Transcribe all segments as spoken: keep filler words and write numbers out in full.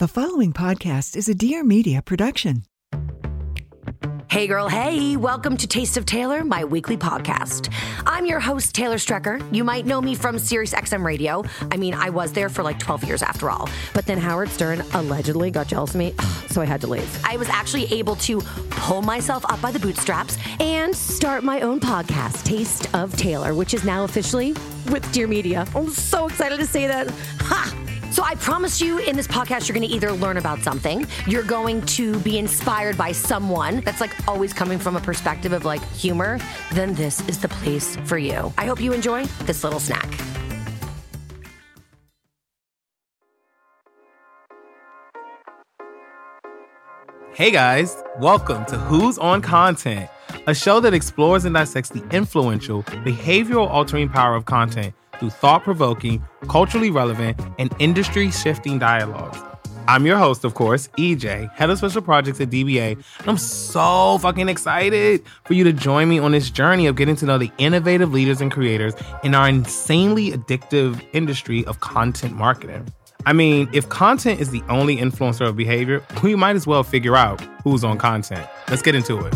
The following podcast is a Dear Media production. Hey girl, hey, welcome to Taste of Taylor, my weekly podcast. I'm your host, Taylor Strecker. You might know me from Sirius X M Radio. I mean, I was there for like twelve years after all. But then Howard Stern allegedly got jealous of me, so I had to leave. I was actually able to pull myself up by the bootstraps and start my own podcast, Taste of Taylor, which is now officially with Dear Media. I'm so excited to say that. Ha! So I promise you in this podcast, you're going to either learn about something, you're going to be inspired by someone that's like always coming from a perspective of like humor, then this is the place for you. I hope you enjoy this little snack. Hey guys, welcome to Who's on Content, a show that explores and dissects the influential, behavioral altering power of content through thought-provoking, culturally relevant, and industry-shifting dialogues. I'm your host, of course, E J, head of special projects at D B A, and I'm so fucking excited for you to join me on this journey of getting to know the innovative leaders and creators in our insanely addictive industry of content marketing. I mean, if content is the only influencer of behavior, we might as well figure out who's on content. Let's get into it.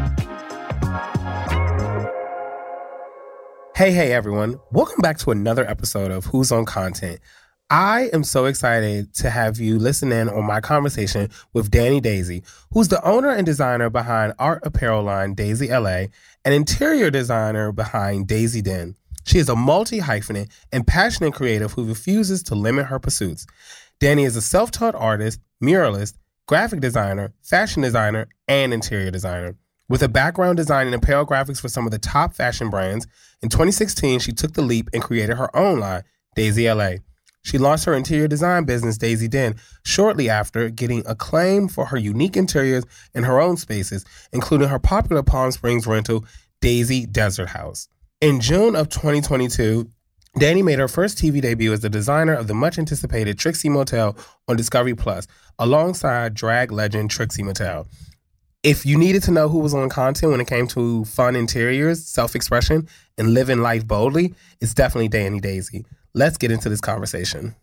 Hey, hey, everyone. Welcome back to another episode of Who's on Content. I am so excited to have you listen in on my conversation with Dani Daisy, who's the owner and designer behind art apparel line Daisy L A and interior designer behind Daisy Den. She is a multi-hyphenate and passionate creative who refuses to limit her pursuits. Dani is a self-taught artist, muralist, graphic designer, fashion designer, and interior designer. With a background designing apparel graphics for some of the top fashion brands, in twenty sixteen, she took the leap and created her own line, Daisy L A. She launched her interior design business, Daisy Den, shortly after getting acclaim for her unique interiors in her own spaces, including her popular Palm Springs rental, Daisy Desert House. In June of twenty twenty-two, Dani made her first T V debut as the designer of the much-anticipated Trixie Motel on Discovery Plus, alongside drag legend Trixie Mattel. If you needed to know who was on content when it came to fun interiors, self-expression, and living life boldly, it's definitely Dani Daisy. Let's get into this conversation.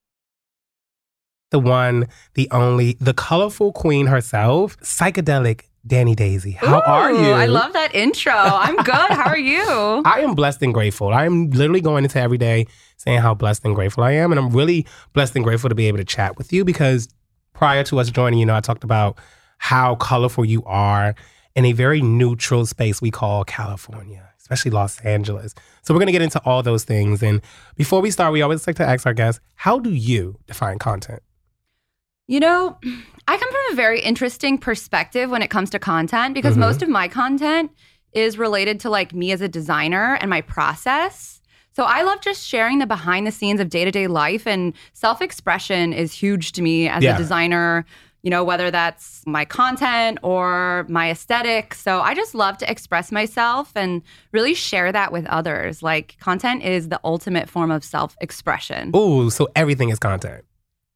The one, the only, the colorful queen herself, psychedelic Dani Daisy. How Ooh, are you? I love that intro. I'm good. How are you? I am blessed and grateful. I am literally going into every day saying how blessed and grateful I am. And I'm really blessed and grateful to be able to chat with you because prior to us joining, you know, I talked about how colorful you are in a very neutral space we call California, especially Los Angeles. So we're going to get into all those things. And before we start, we always like to ask our guests, how do you define content? You know, I come from a very interesting perspective when it comes to content because mm-hmm. most of my content is related to like me as a designer and my process. So I love just sharing the behind the scenes of day-to-day life, and self-expression is huge to me as yeah. a designer. You know, whether that's my content or my aesthetic. So I just love to express myself and really share that with others. Like, content is the ultimate form of self-expression. Ooh, so everything is content.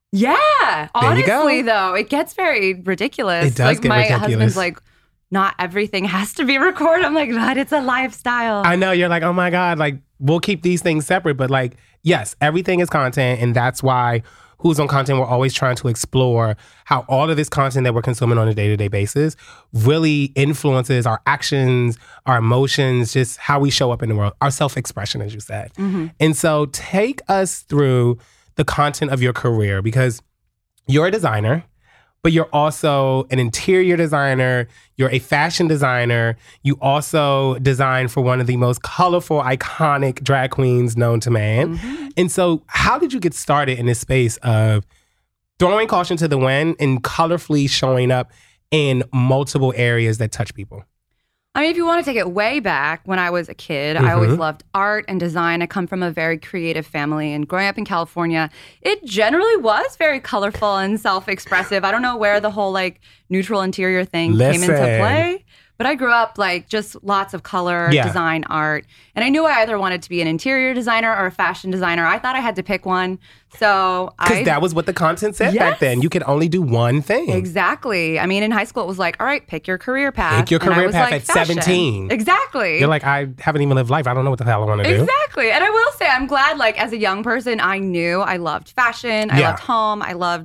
Yeah. Honestly, though, it gets very ridiculous. It does like, get my ridiculous. husband's like, not everything has to be recorded. I'm like, but it's a lifestyle. I know. You're like, oh my God, like, we'll keep these things separate. But like, yes, everything is content. And that's why Who's on Content, we're always trying to explore how all of this content that we're consuming on a day-to-day basis really influences our actions, our emotions, just how we show up in the world, our self-expression, as you said. Mm-hmm. And so take us through the content of your career, because you're a designer, but you're also an interior designer, you're a fashion designer, you also design for one of the most colorful, iconic drag queens known to man. Mm-hmm. And so how did you get started in this space of throwing caution to the wind and colorfully showing up in multiple areas that touch people? I mean, if you want to take it way back, when I was a kid, mm-hmm. I always loved art and design. I come from a very creative family, and growing up in California, it generally was very colorful and self-expressive. I don't know where the whole like neutral interior thing Listen. came into play, but I grew up like just lots of color, yeah. design, art. And I knew I either wanted to be an interior designer or a fashion designer. I thought I had to pick one. So I... Because that was what the content said yes. back then. You could only do one thing. Exactly. I mean, in high school, it was like, all right, pick your career path. Pick your and I career was path like, at fashion. seventeen. Exactly. You're like, I haven't even lived life. I don't know what the hell I want to do. Exactly. And I will say, I'm glad, like, as a young person, I knew I loved fashion. I Yeah. loved home. I loved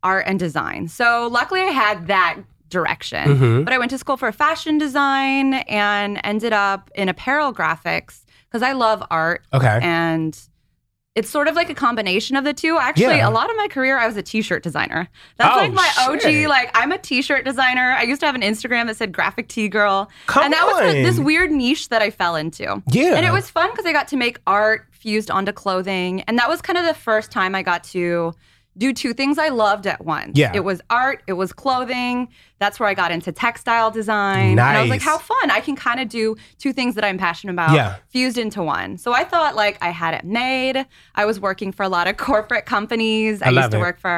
art and design. So luckily I had that direction. Mm-hmm. But I went to school for fashion design and ended up in apparel graphics because I love art. Okay. And it's sort of like a combination of the two. Actually, Yeah. a lot of my career, I was a t-shirt designer. That's Oh, like my O G. shit. Like, I'm a t-shirt designer. I used to have an Instagram that said graphic tee girl. Come and that was on. this weird niche that I fell into. Yeah. And it was fun because I got to make art fused onto clothing. And that was kind of the first time I got to do two things I loved at once. Yeah. It was art, it was clothing. That's where I got into textile design. And I was like, Nice. how fun. I can kind of do two things that I'm passionate about Yeah. fused into one. So I thought like I had it made. I was working for a lot of corporate companies. I, I love used to it. work for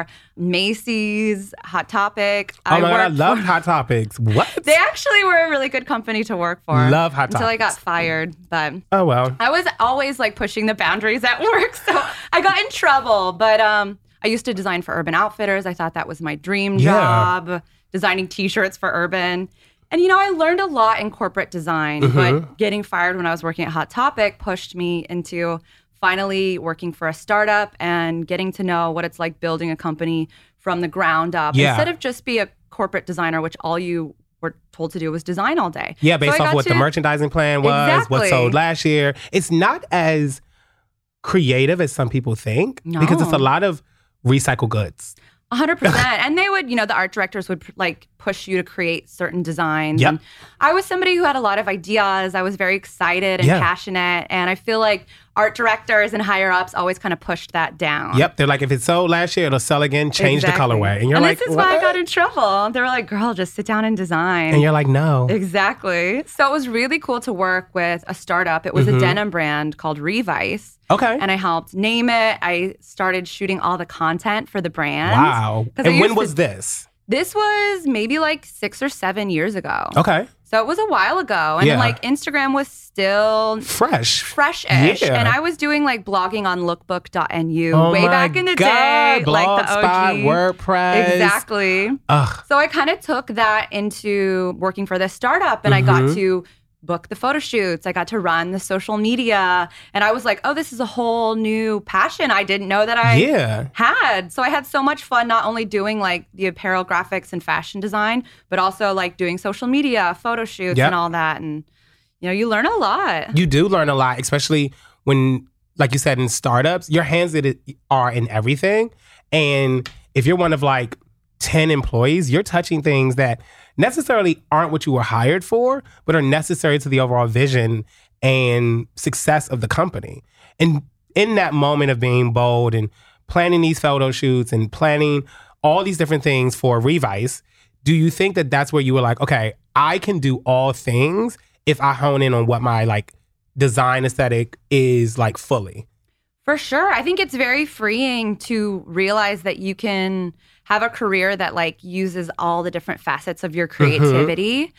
Macy's, Hot Topic. Oh my God, I worked love for- Hot Topics. What? They actually were a really good company to work for. Love Hot Until I Topics. got fired. But Oh, well. I was always like pushing the boundaries at work. So I got in trouble. But um, I used to design for Urban Outfitters. I thought that was my dream Yeah. job, designing t-shirts for Urban. And, you know, I learned a lot in corporate design, Mm-hmm. but getting fired when I was working at Hot Topic pushed me into finally working for a startup and getting to know what it's like building a company from the ground up Yeah. instead of just be a corporate designer, which all you were told to do was design all day. Yeah, So based I off got what the to- merchandising plan was, what Exactly. sold last year. It's not as creative as some people think because it's a No. lot of recycled goods. A hundred percent. And they would, you know, the art directors would like push you to create certain designs. Yep. And I was somebody who had a lot of ideas. I was very excited and Yeah. passionate. And I feel like art directors and higher ups always kind of pushed that down. Yep, they're like, if it sold last year, it'll sell again, change Exactly. the colorway. And you're and like, this is why I "What?" got in trouble. They were like, girl, just sit down and design. And you're like, no. Exactly. So it was really cool to work with a startup. It was Mm-hmm. a denim brand called Revice. Okay. And I helped name it. I started shooting all the content for the brand. Wow. 'Cause I And when used to- was this? This was maybe like six or seven years ago. Okay. So it was a while ago. And Yeah. like Instagram was still Fresh. fresh-ish. Yeah. And I was doing like blogging on lookbook dot N U Oh way my back in the God. day. Like the O G. Blogspot, WordPress. Exactly. Ugh. So I kind of took that into working for this startup and I got Mm-hmm. to book the photo shoots. I got to run the social media. And I was like, oh, this is a whole new passion I didn't know that I Yeah. had. So I had so much fun not only doing like the apparel graphics and fashion design, but also like doing social media, photo shoots Yep. and all that. And, you know, you learn a lot. You do learn a lot, especially when, like you said, in startups, your hands it- are in everything. And if you're one of like ten employees, you're touching things that necessarily aren't what you were hired for, but are necessary to the overall vision and success of the company. And in that moment of being bold and planning these photo shoots and planning all these different things for Revice, do you think that that's where you were like, okay, I can do all things if I hone in on what my like design aesthetic is like fully? For sure. I think it's very freeing to realize that you can have a career that like uses all the different facets of your creativity.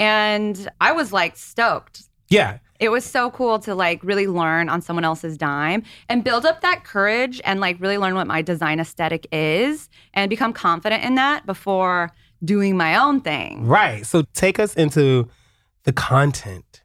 And I was like stoked. Yeah. It was so cool to like really learn on someone else's dime and build up that courage and like really learn what my design aesthetic is and become confident in that before doing my own thing. Right. So take us into the content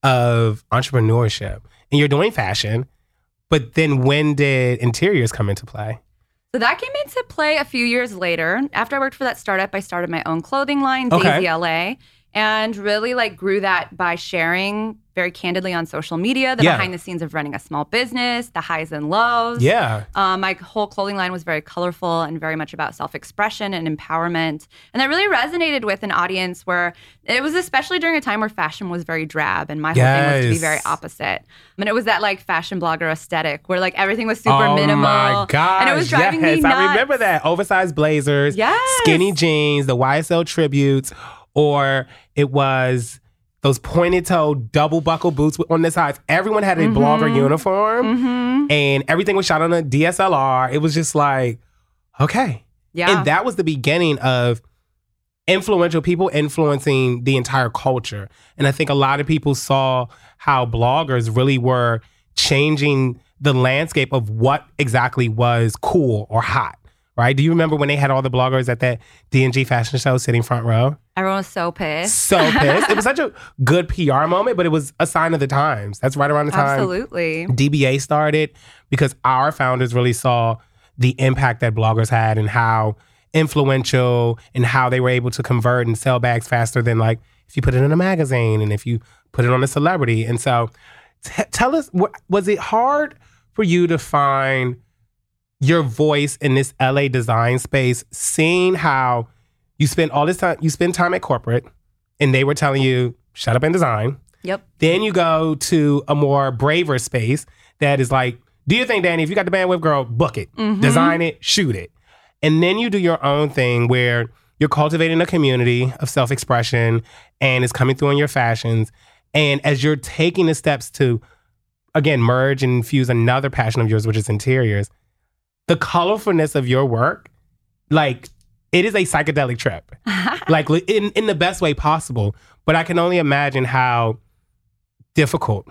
of entrepreneurship. And you're doing fashion, but then when did interiors come into play? So that came into play a few years later. After I worked for that startup, I started my own clothing line, Okay. Daisy L A, and really like grew that by sharing very candidly on social media, the Yeah. behind the scenes of running a small business, the highs and lows. Yeah. Um, my whole clothing line was very colorful and very much about self-expression and empowerment. And that really resonated with an audience where it was especially during a time where fashion was very drab and my whole thing was to be Yes. very opposite. And it was that like fashion blogger aesthetic where like everything was super oh minimal. my gosh. And it was driving yes, me nuts. I remember that. Oversized blazers, Yes. skinny jeans, the Y S L tributes, or it was those pointed toe double buckle boots on the sides. Everyone had a Mm-hmm. blogger uniform and everything was shot on a D S L R. It was just like, okay. Yeah. And that was the beginning of influential people influencing the entire culture. And I think a lot of people saw how bloggers really were changing the landscape of what exactly was cool or hot, right? Do you remember when they had all the bloggers at that D and G fashion show sitting front row? Everyone was so pissed. So pissed. It was such a good P R moment, but it was a sign of the times. That's right around the time Absolutely. D B A started, because our founders really saw the impact that bloggers had and how influential and how they were able to convert and sell bags faster than like if you put it in a magazine and if you put it on a celebrity. And so t- tell us, w- was it hard for you to find your voice in this L A design space, seeing how you spend all this time, you spend time at corporate and they were telling you, shut up and design. Yep. Then you go to a more braver space that is like, do your thing, Danny. If you got the bandwidth, girl, book it. Mm-hmm. Design it, shoot it. And then you do your own thing where you're cultivating a community of self-expression and it's coming through in your fashions. And as you're taking the steps to, again, merge and infuse another passion of yours, which is interiors, the colorfulness of your work, like, it is a psychedelic trip. Like, in, in the best way possible. But I can only imagine how difficult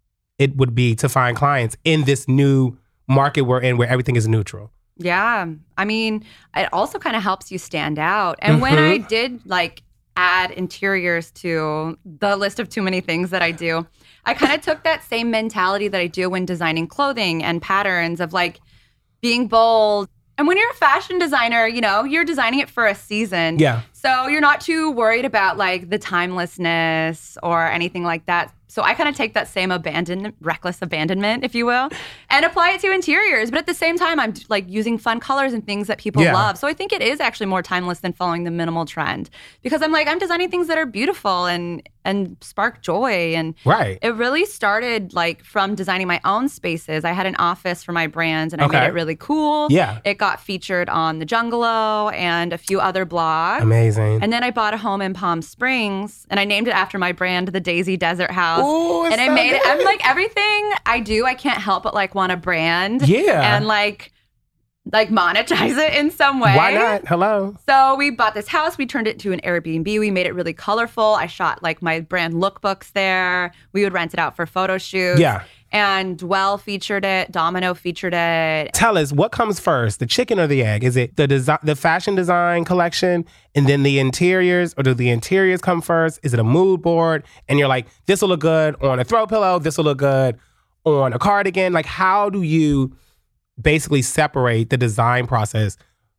it would be to find clients in this new market we're in where everything is neutral. Yeah. I mean, it also kind of helps you stand out. And mm-hmm. when I did like add interiors to the list of too many things that I do, I kind of took that same mentality that I do when designing clothing and patterns of like being bold. And when you're a fashion designer, you know, you're designing it for a season. Yeah. So you're not too worried about like the timelessness or anything like that. So I kind of take that same abandon, reckless abandonment, if you will, and apply it to interiors. But at the same time, I'm like using fun colors and things that people yeah. love. So I think it is actually more timeless than following the minimal trend because I'm like, I'm designing things that are beautiful and and spark joy. And right. it really started like from designing my own spaces. I had an office for my brands and I okay. made it really cool. Yeah. It got featured on The Jungalow and a few other blogs. Amazing. And then I bought a home in Palm Springs and I named it after my brand, the Daisy Desert House. Ooh, and I so made good. it, I'm like, everything I do, I can't help but like want to brand. Yeah. And like, like monetize it in some way. Why not? Hello. So we bought this house. We turned it into an Airbnb. We made it really colorful. I shot like my brand lookbooks there. We would rent it out for photo shoots. Yeah. And Dwell featured it. Domino featured it. Tell us, what comes first, the chicken or the egg? Is it the desi- the fashion design collection and then the interiors? Or do the interiors come first? Is it a mood board? And you're like, this will look good on a throw pillow. This will look good on a cardigan. Like, how do you basically separate the design process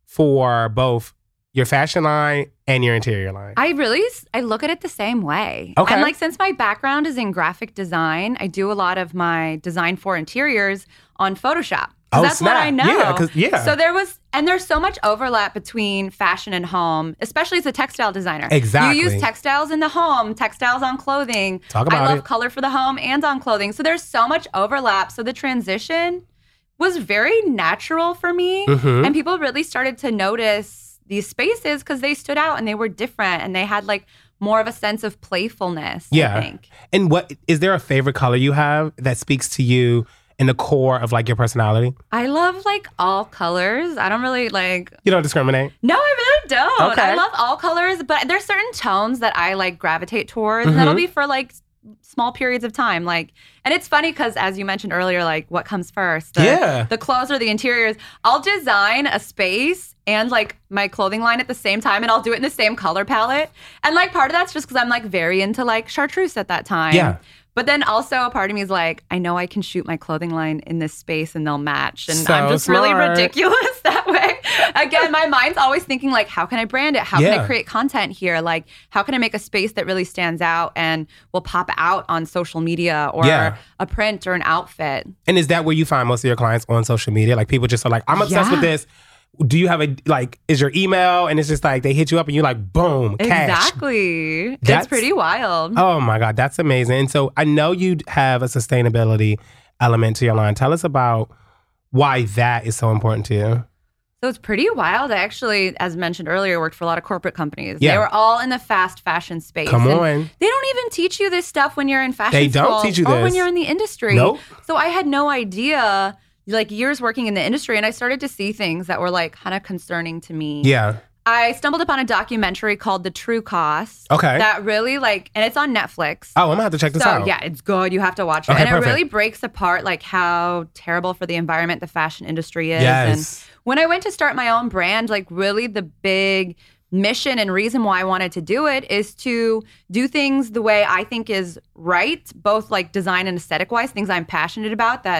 for both your fashion line and your interior line? I really, I look at it the same way. Okay. And like, since my background is in graphic design, I do a lot of my design for interiors on Photoshop. Oh, that's snap. what I know. Yeah, 'cause- yeah. So there was, and there's so much overlap between fashion and home, especially as a textile designer. Exactly. You use textiles in the home, textiles on clothing. Talk about I love it. color for the home and on clothing. So there's so much overlap. So the transition was very natural for me. Mm-hmm. And people really started to notice these spaces because they stood out and they were different and they had like more of a sense of playfulness, Yeah. I think. And what is there a favorite color you have that speaks to you in the core of like your personality? I love like all colors. I don't really like... You don't discriminate? No, I really don't. Okay. I love all colors, but there's certain tones that I like gravitate towards Mm-hmm. and that'll be for like small periods of time. Like, and it's funny because as you mentioned earlier, like what comes first? The, Yeah. The clothes or the interiors. I'll design a space and like my clothing line at the same time and I'll do it in the same color palette. And like part of that's just because I'm like very into like chartreuse at that time. Yeah. But then also a part of me is like, I know I can shoot my clothing line in this space and they'll match. And So I'm just really smart. ridiculous that way. Again, my mind's always thinking like, how can I brand it? How can Yeah. I create content here? Like, how can I make a space that really stands out and will pop out on social media or Yeah. a print or an outfit? And is that where you find most of your clients on social media? Like people just are like, I'm obsessed Yeah. with this. Do you have a, like, is your email? And it's just like, they hit you up and you're like, boom, cash. Exactly. That's- It's pretty wild. Oh my God, that's amazing. And so I know you have a sustainability element to your line. Tell us about why that is so important to you. So it's pretty wild. I actually, as mentioned earlier, worked for a lot of corporate companies. Yeah. They were all in the fast fashion space. Come And on. They don't even teach you this stuff when you're in fashion They don't school teach you or this. when you're in the industry. Nope. So I had no idea, like years working in the industry, and I started to see things that were like kind of concerning to me. Yeah. I stumbled upon a documentary called The True Cost. Okay. That really like, and it's on Netflix. Oh, I'm gonna have to check this so out. yeah, it's good. You have to watch it. Okay, and it perfect. really breaks apart like how terrible for the environment the fashion industry is. Yes. And when I went to start my own brand, like really the big mission and reason why I wanted to do it is to do things the way I think is right, both like design and aesthetic wise, things I'm passionate about that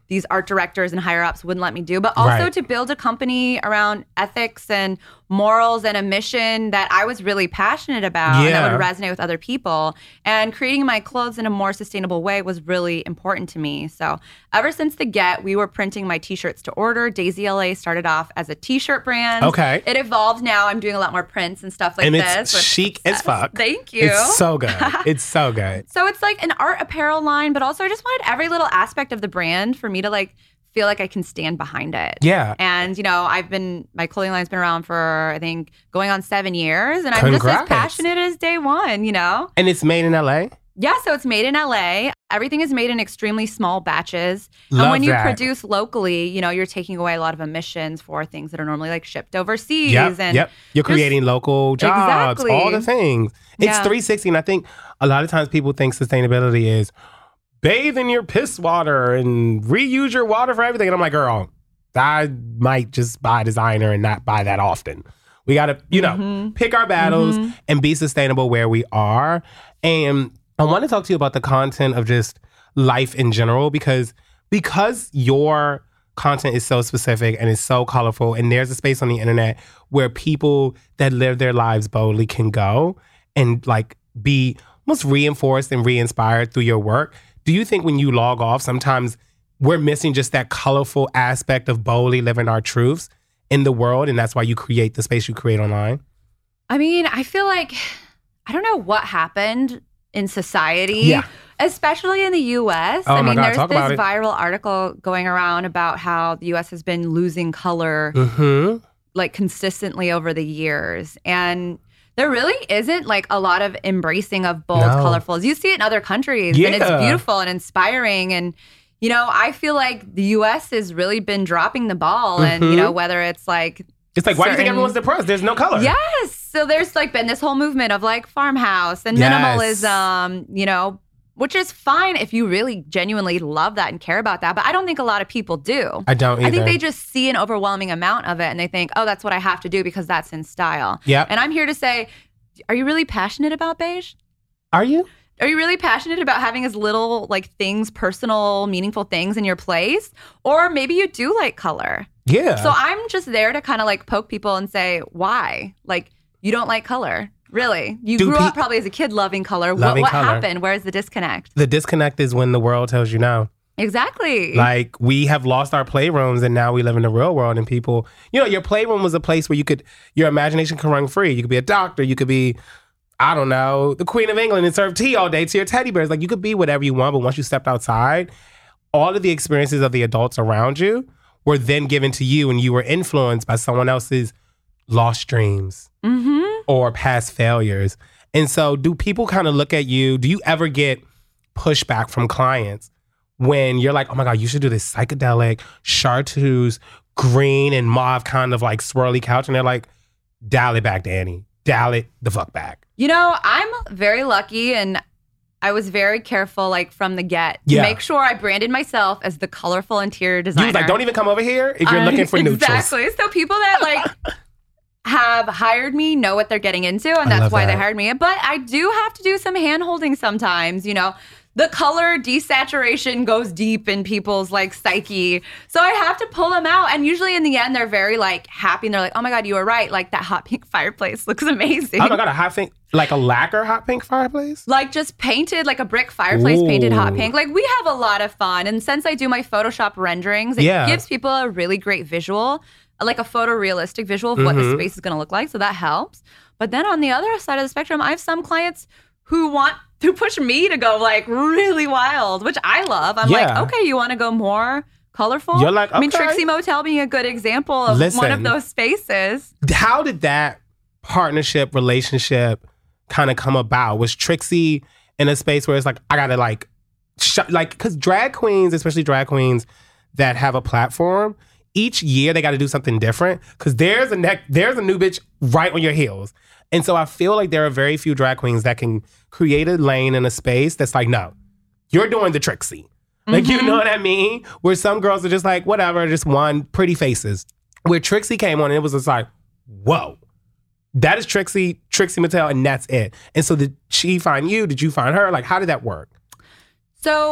these art directors and higher ups wouldn't let me do, but also Right. to build a company around ethics and morals and a mission that I was really passionate about Yeah. and that would resonate with other people. And creating my clothes in a more sustainable way was really important to me. So ever since the get, we were printing my t-shirts to order. Daisy L A started off as a t-shirt brand. Okay. It evolved now. I'm doing a lot more prints and stuff like and this. it's with chic as success. fuck. Thank you. It's so good. It's so good. So it's like an art apparel line, but also I just wanted every little aspect of the brand for me to like feel like I can stand behind it. Yeah. And, you know, I've been, my clothing line's been around for, I think, going on seven years. And I'm just as Congrats. passionate as day one, you know? And it's made in L A? Yeah, so it's made in L A. Everything is made in extremely small batches. Love and when you that. produce locally, you know, you're taking away a lot of emissions for things that are normally like shipped overseas. Yep, and yep. You're just- creating local jobs, Exactly. all the things. It's Yeah. three sixty, and I think a lot of times people think sustainability is bathe in your piss water and reuse your water for everything. And I'm like, girl, I might just buy designer and not buy that often. We got to, you know, Mhm. pick our battles Mhm. and be sustainable where we are. And I want to talk to you about the content of just life in general because because your content is so specific and is so colorful and there's a space on the internet where people that live their lives boldly can go and like be almost reinforced and re-inspired through your work. Do you think when you log off, sometimes we're missing just that colorful aspect of boldly living our truths in the world, and that's why you create the space you create online? I mean, I feel like, I don't know what happened in society. Yeah. Especially in the U S. Oh I my mean, God, there's talk this about it. viral article going around about how the U S has been losing color Mm-hmm. like consistently over the years. And there really isn't like a lot of embracing of bold No. colorfuls. You see it in other countries and it's Yeah. beautiful and inspiring. And, you know, I feel like the U S has really been dropping the ball. And, you Mhm. know, whether it's like, It's like, why do you think certain- everyone's depressed? There's no color. yes. So there's like been this whole movement of like farmhouse and Yes. minimalism, you know, which is fine if you really genuinely love that and care about that. But I don't think a lot of people do. I don't either. I think they just see an overwhelming amount of it and they think, oh, that's what I have to do because that's in style. Yep. And I'm here to say, are you really passionate about beige? Are you? Are you really passionate about having as little like things, personal, meaningful things in your place? Or maybe you do like color. Yeah. So I'm just there to kind of like poke people and say, why? Like, you don't like color. Really? You Do grew pe- up probably as a kid loving color. Loving what what color. happened? Where's the disconnect? the disconnect is when the world tells you no. Exactly. Like, we have lost our playrooms and now we live in the real world, and people, you know, your playroom was a place where you could, your imagination could run free. You could be a doctor. You could be, I don't know, the Queen of England and serve tea all day to your teddy bears. Like, you could be whatever you want, but once you stepped outside, all of the experiences of the adults around you were then given to you, and you were influenced by someone else's lost dreams mm-hmm. or past failures. And so, do people kind of look at you? Do you ever get pushback from clients when you're like, oh my God, you should do this psychedelic, chartreuse, green and mauve kind of like swirly couch? And they're like, dial it back, Danny. Dial it the fuck back. You know, I'm very lucky and I was very careful, like from the get, to Yeah. make sure I branded myself as the colorful interior designer. You was like, don't even come over here if you're Uh, looking for neutrals. Exactly. So people that like have hired me know what they're getting into, and I that's love why they that. hired me. But I do have to do some hand holding sometimes, you know. The color desaturation goes deep in people's like psyche. So I have to pull them out. And usually in the end, they're very like happy and they're like, oh my God, you were right. Like that hot pink fireplace looks amazing. Oh my God, a hot pink, like a lacquer hot pink fireplace? Like just painted like a brick fireplace, painted hot Ooh. pink. Like we have a lot of fun. And since I do my Photoshop renderings, it Yeah. gives people a really great visual, like a photorealistic visual of what the Mhm. space is going to look like. So that helps. But then on the other side of the spectrum, I have some clients who want to push me to go like really wild, which I love. I'm Yeah. like, okay, you want to go more colorful? You're like, I mean, okay. Trixie Motel being a good example of one Listen. of those spaces. How did that partnership relationship kind of come about? Was Trixie in a space where it's like, I gotta like, sh- like, because drag queens, especially drag queens that have a platform, each year they got to do something different because there's a neck, there's a new bitch right on your heels. And so I feel like there are very few drag queens that can create a lane in a space that's like, no, you're doing the Trixie. Like, you know what I mean? Where some girls are just like, whatever, just one pretty faces. Where Trixie came on, and it was just like, whoa, that is Trixie, Trixie Mattel, and that's it. And so did she find you? Did you find her? Like, how did that work? So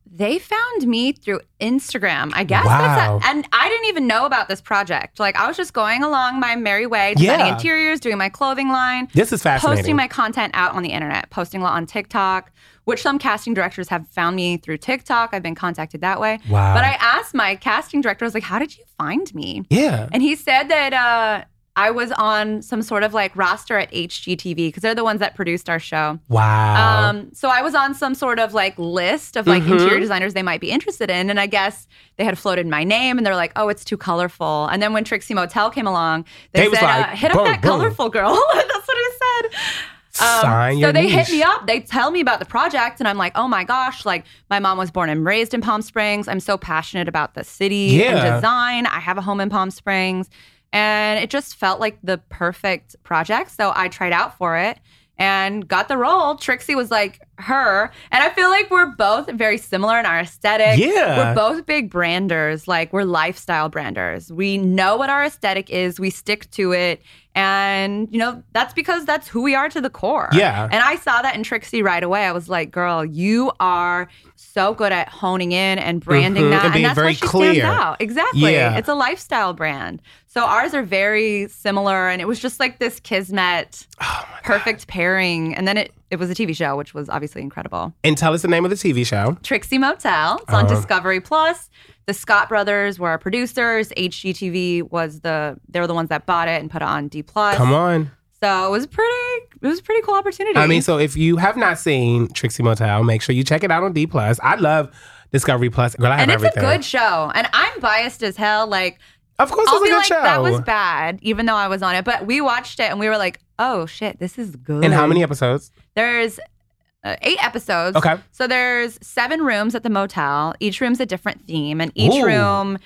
They found me through Instagram, I guess. Wow. That's a, and I didn't even know about this project. Like, I was just going along my merry way, designing Yeah. interiors, doing my clothing line. This is fascinating. Posting my content out on the internet, posting a lot on TikTok, which some casting directors have found me through TikTok. I've been contacted that way. Wow. But I asked my casting director, I was like, how did you find me? Yeah. And he said that uh, I was on some sort of like roster at H G T V because they're the ones that produced our show. Wow. Um, so I was on some sort of like list of like Mhm. interior designers they might be interested in. And I guess they had floated my name and they're like, oh, it's too colorful. And then when Trixie Motel came along, they, They was said, like, uh, hit boom, up that boom. colorful girl. That's what he said. Um, Sign so your they niche. hit me up. They tell me about the project, and I'm like, oh my gosh, like my mom was born and raised in Palm Springs. I'm so passionate about the city Yeah. and design. I have a home in Palm Springs. And it just felt like the perfect project. So I tried out for it and got the role. Trixie was like her. And I feel like we're both very similar in our aesthetic. Yeah. We're both big branders. Like, we're lifestyle branders. We know what our aesthetic is. We stick to it. And, you know, that's because that's who we are to the core. Yeah. And I saw that in Trixie right away. I was like, girl, you are so good at honing in and branding Mhm. that. And being that's very where she clear. stands out. Exactly. Yeah. It's a lifestyle brand. So ours are very similar. And it was just like this kismet, Oh perfect pairing. And then it, it was a T V show, which was obviously incredible. And tell us the name of the T V show. Trixie Motel. It's on Uh-huh. Discovery Plus. The Scott brothers were our producers. H G T V was the, they were the ones that bought it and put it on D Plus. Come on. So it was pretty, it was a pretty cool opportunity. I mean, so if you have not seen Trixie Motel, make sure you check it out on D Plus. I love Discovery Plus. Girl, I have and it's everything. a good show. And I'm biased as hell. Like, Of course, I'll it's a be good like, show. that was bad, even though I was on it. But we watched it and we were like, oh shit, this is good. And how many episodes? There's uh, eight episodes. Okay. So there's seven rooms at the motel. Each room's a different theme, and each Ooh. room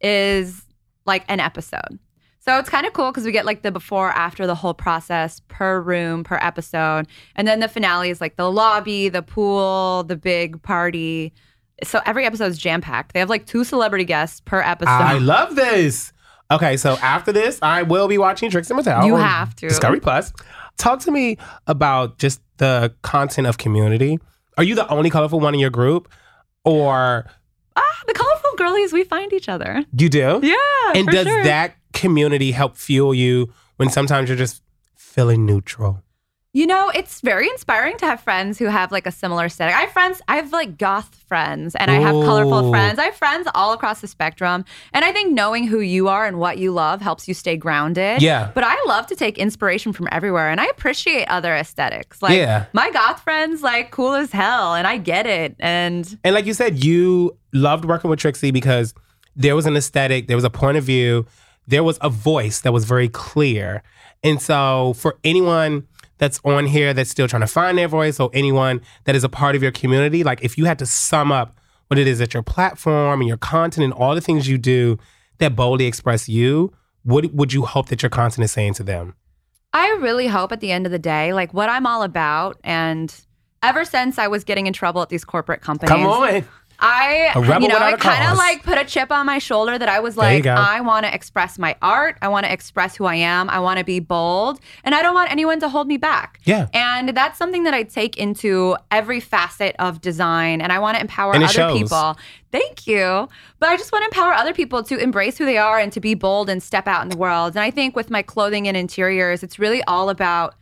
is like an episode. So it's kind of cool because we get like the before, after the whole process per room, per episode. And then the finale is like the lobby, the pool, the big party. So every episode is jam-packed. They have like two celebrity guests per episode. I love this. Okay, so after this, I will be watching Trixie Motel. You on have to. Discovery Plus. Talk to me about just the content of Community. Are you the only colorful one in your group? Or Ah, the colorful girlies, we find each other. you do? Yeah, And for does sure. that community help fuel you when sometimes you're just feeling neutral? You know, it's very inspiring to have friends who have like a similar aesthetic. I have friends, I have like goth friends and I have colorful Ooh. friends. I have friends all across the spectrum. And I think knowing who you are and what you love helps you stay grounded. Yeah. But I love to take inspiration from everywhere and I appreciate other aesthetics. Like Yeah. my goth friends, like cool as hell and I get it. And And like you said, you loved working with Trixie because there was an aesthetic, there was a point of view, there was a voice that was very clear. And so for anyone that's on here that's still trying to find their voice, or anyone that is a part of your community, like if you had to sum up what it is at your platform and your content and all the things you do that boldly express you, what would you hope that your content is saying to them? I really hope at the end of the day, like what I'm all about, and ever since I was getting in trouble at these corporate companies, Come on. I, A rebel you know, without I a kind of cause. like put a chip on my shoulder that I was There you like, go. I want to express my art. I want to express who I am. I want to be bold, and I don't want anyone to hold me back. Yeah. And that's something that I take into every facet of design, and I want to empower And it other shows. people. Thank you. But I just want to empower other people to embrace who they are and to be bold and step out in the world. And I think with my clothing and interiors, it's really all about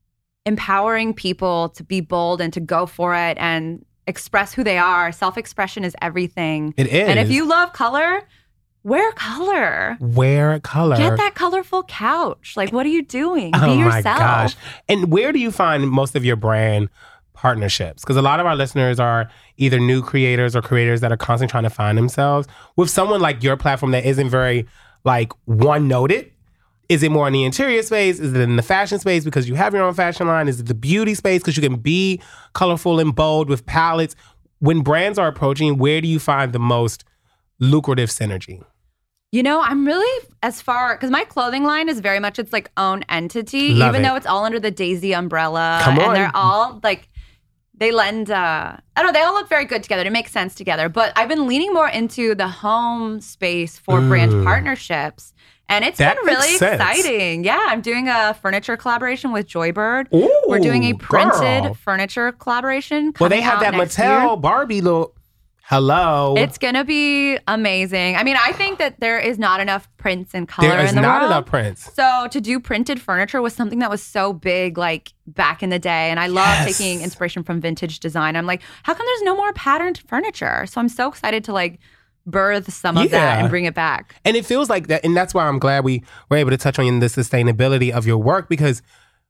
empowering people to be bold and to go for it and express who they are. Self-expression is everything. It is. And if you love color, wear color. Wear color. Get that colorful couch. Like, what are you doing? Oh be my yourself. gosh. And where do you find most of your brand partnerships? Because a lot of our listeners are either new creators or creators that are constantly trying to find themselves. With someone like your platform that isn't very like one-noted, is it more in the interior space? Is it in the fashion space because you have your own fashion line? Is it the beauty space because you can be colorful and bold with palettes? When brands are approaching, where do you find the most lucrative synergy? You know, I'm really as far, because my clothing line is very much its like own entity, Love even it. though it's all under the Daisy umbrella. Come on. And they're all like, they lend, uh, I don't know, they all look very good together. It makes sense together. But I've been leaning more into the home space for brand Mm. partnerships. And it's That been really makes sense. exciting. Yeah, I'm doing a furniture collaboration with Joybird. Ooh, We're doing a printed girl. furniture collaboration. Well, they coming have out that next Mattel year. Barbie look. Hello. It's going to be amazing. I mean, I think that there is not enough prints and color there is in the not world. enough prints. So to do printed furniture was something that was so big, like back in the day. And I love Yes. taking inspiration from vintage design. I'm like, how come there's no more patterned furniture? So I'm so excited to like birth some of Yeah. that and bring it back. And it feels like that. And that's why I'm glad we were able to touch on the sustainability of your work, because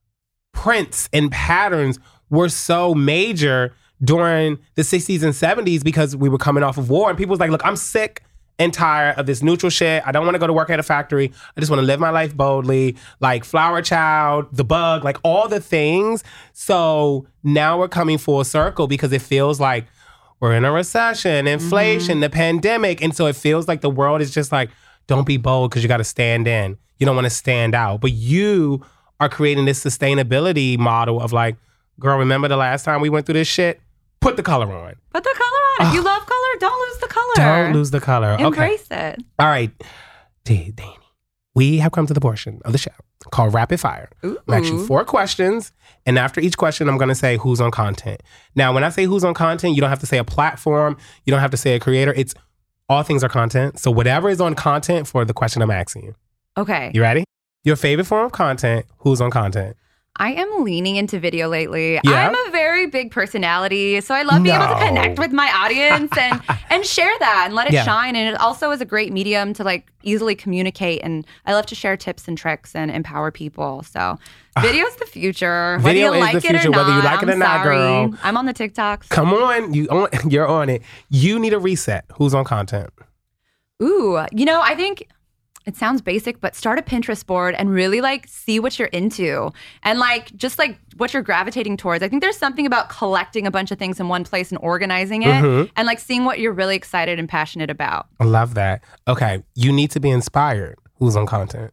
prints and patterns were so major during the sixties and seventies because we were coming off of war. And people was like, look, I'm sick and tired of this neutral shit. I don't want to go to work at a factory. I just want to live my life boldly. Like Flower Child, The Bug, like all the things. So now we're coming full circle because it feels like we're in a recession, inflation, mm-hmm. the pandemic. And so it feels like the world is just like, don't be bold because you got to stand in. You don't want to stand out. But you are creating this sustainability model of like, girl, remember the last time we went through this shit? Put the color on. Put the color on. If you love color, don't lose the color. Don't lose the color. Embrace okay. it. All right. D- Danny, we have come to the portion of the show called Rapid Fire. Ooh. I'm asking you four questions. And after each question, I'm going to say who's on content. Now, when I say who's on content, you don't have to say a platform. You don't have to say a creator. It's all things are content. So whatever is on content for the question I'm asking you. Okay. You ready? Your favorite form of content, who's on content? I am leaning into video lately. Yeah? I'm a very big personality, so I love being No. able to connect with my audience and and share that and let it Yeah. shine. And it also is a great medium to like easily communicate. And I love to share tips and tricks and empower people. So video's the future. Whether Video you is like the it future, or not, whether you like it I'm or not, sorry. girl. I'm on the TikToks. Come on. You on, you're on it. You need a reset. Who's on content? Ooh, you know, I think it sounds basic, but start a Pinterest board and really like see what you're into and like just like what you're gravitating towards. I think there's something about collecting a bunch of things in one place and organizing it Mhm. and like seeing what you're really excited and passionate about. I love that. Okay. You need to be inspired. Who's on content?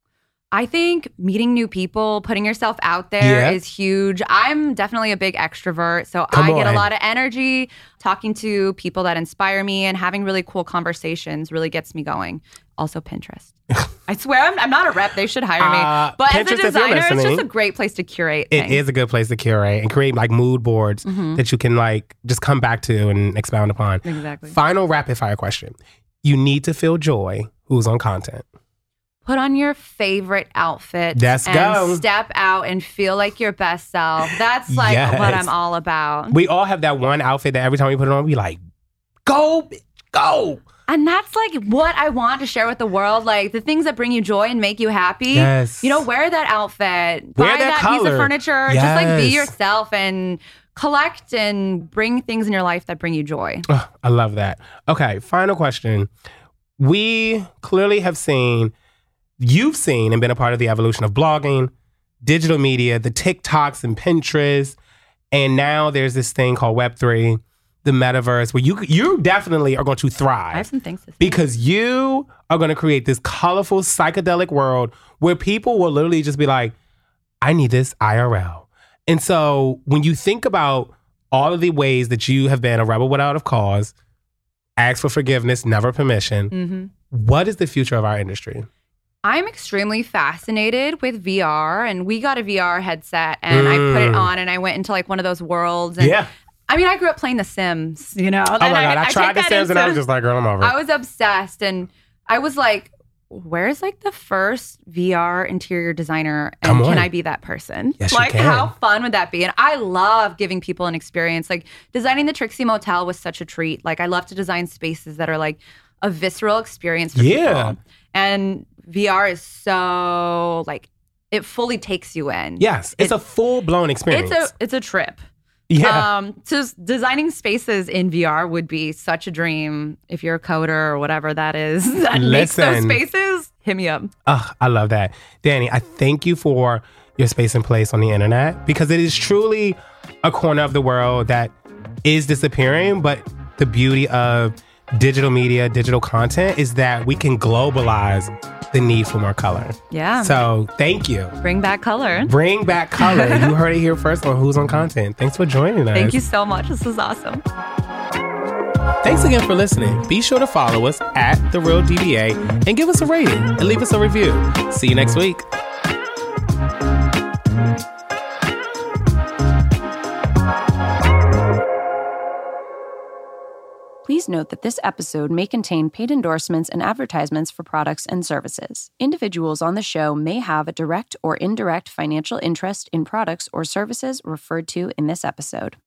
I think meeting new people, putting yourself out there Yeah. is huge. I'm definitely a big extrovert, so Come I get a on. lot of energy talking to people that inspire me, and having really cool conversations really gets me going. Also Pinterest. I swear I'm, I'm not a rep. They should hire me. Uh, But Pinterest, as if a you're designer, it's listening, just a great place to curate It things. is a good place to curate and create like mood boards Mhm. that you can like just come back to and expound upon. Exactly. Final rapid fire question. You need to feel joy. Who's on content? Put on your favorite outfit Let's and go. step out and feel like your best self. That's like Yes. what I'm all about. We all have that one outfit that every time we put it on, we like, go, bitch, go. And that's like what I want to share with the world. Like the things that bring you joy and make you happy. Yes. You know, wear that outfit. Wear Buy that that, piece color. of furniture. Just like be Yes. yourself and collect and bring things in your life that bring you joy. Ugh, I love that. Okay, final question. We clearly have seen, you've seen and been a part of the evolution of blogging, digital media, the TikToks and Pinterest, and now there's this thing called Web three, the metaverse, where you you definitely are going to I have thrive some things to say. because you are going to create this colorful psychedelic world where people will literally just be like, I need this I R L. And so when you think about all of the ways that you have been a rebel without a cause, ask for forgiveness, never permission, Mhm. what is the future of our industry? I'm extremely fascinated with V R, and we got a V R headset, and I put it Mm. on, and I went into like one of those worlds. And Yeah. I mean, I grew up playing The Sims, you know. Oh my God. I, tried The Sims and I was just like, girl, I'm over it. I was obsessed, and I was like, where's like the first V R interior designer, and Come on. can I be that person? Yes, you like can. how fun would that be? And I love giving people an experience. Like designing the Trixie Motel was such a treat. Like I love to design spaces that are like a visceral experience for Yeah. people. And V R is so like it fully takes you in. Yes. It's It- a full blown experience. It's a it's a trip. yeah. Um, so s- designing spaces in V R would be such a dream if you're a coder or whatever that is that makes those Listen. spaces. Hit me up. Ugh, I love that. Danny, I thank you for your space and place on the internet because it is truly a corner of the world that is disappearing. But the beauty of digital media, digital content is that we can globalize the need for more color. Yeah. So thank you. Bring back color. Bring back color. You heard it here first on Who's on Content. Thanks for joining us. Thank you so much. This was awesome. Thanks again for listening. Be sure to follow us at The Real D B A and give us a rating and leave us a review. See you next week. Please Please note that this episode may contain paid endorsements and advertisements for products and services. Individuals on the show may have a direct or indirect financial interest in products or services referred to in this episode.